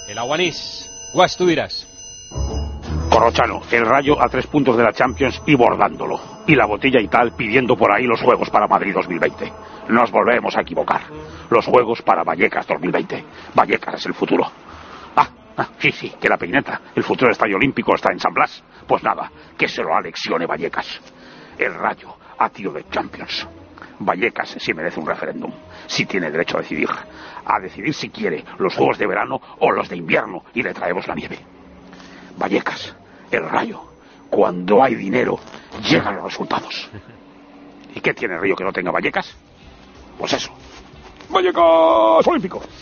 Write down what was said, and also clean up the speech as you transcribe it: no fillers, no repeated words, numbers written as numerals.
El Aguanís. Guas, tú dirás. Corrochano, el Rayo a 3 puntos de la Champions y bordándolo. Y la botella y tal pidiendo por ahí los Juegos para Madrid 2020. Nos volvemos a equivocar. Los Juegos para Vallecas 2020. Vallecas es el futuro. Sí, que la peineta. El futuro estadio olímpico está en San Blas. Pues nada, que se lo anexione Vallecas. El Rayo a tiro de Champions. Vallecas sí merece un referéndum. Sí tiene derecho a decidir. A decidir si quiere los Juegos de verano o los de invierno y le traemos la nieve. Vallecas, el Rayo. Cuando hay dinero, llegan los resultados. ¿Y qué tiene el Rayo que no tenga Vallecas? Pues eso. Vallecas Olímpico.